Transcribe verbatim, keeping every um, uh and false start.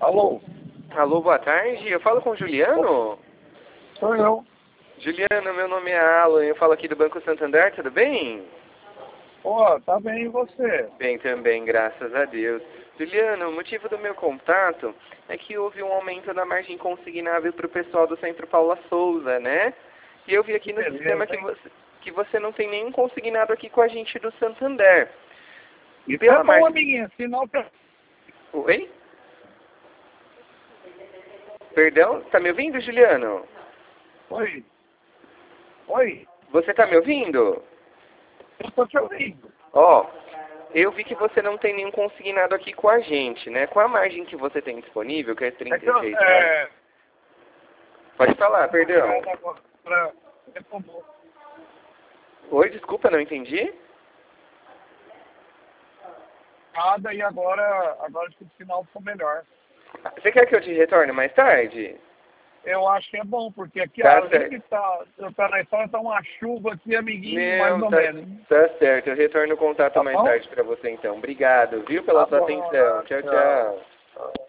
Alô? Alô, boa tarde. Eu falo com o Juliano? Sou eu. Juliano, meu nome é Alan, eu falo aqui do Banco Santander, tudo bem? Pô, tá bem e você? Bem também, graças a Deus. Juliano, o motivo do meu contato é que houve um aumento na margem consignável para o pessoal do Centro Paula Souza, né? E eu vi aqui no Beleza, sistema que hein? você, que você não tem nenhum consignado aqui com a gente do Santander. Isso Pela é bom, margem... amiguinho, sinal pra... Oi? Perdão? Tá me ouvindo, Juliano? Oi? Oi? Você tá me ouvindo? Eu tô te ouvindo. Ó, eu vi que você não tem nenhum consignado aqui com a gente, né? Com a margem que você tem disponível, que é É trinta que e eu... seis reais. É... Pode falar, perdão. Agora pra... Retomou. Oi, desculpa, não entendi? Nada e agora... Agora que o sinal ficou melhor. Você quer que eu te retorne mais tarde? Eu acho que é bom, porque aqui, Tá além certo. de tá, tá na história, tá uma chuva aqui, amiguinho, mais Não, ou tá, menos. tá certo. Eu retorno o contato Tá mais bom? tarde pra você então. Obrigado, viu, pela Tá sua bom, atenção. né? Tchau, Tchau. tchau. Tchau.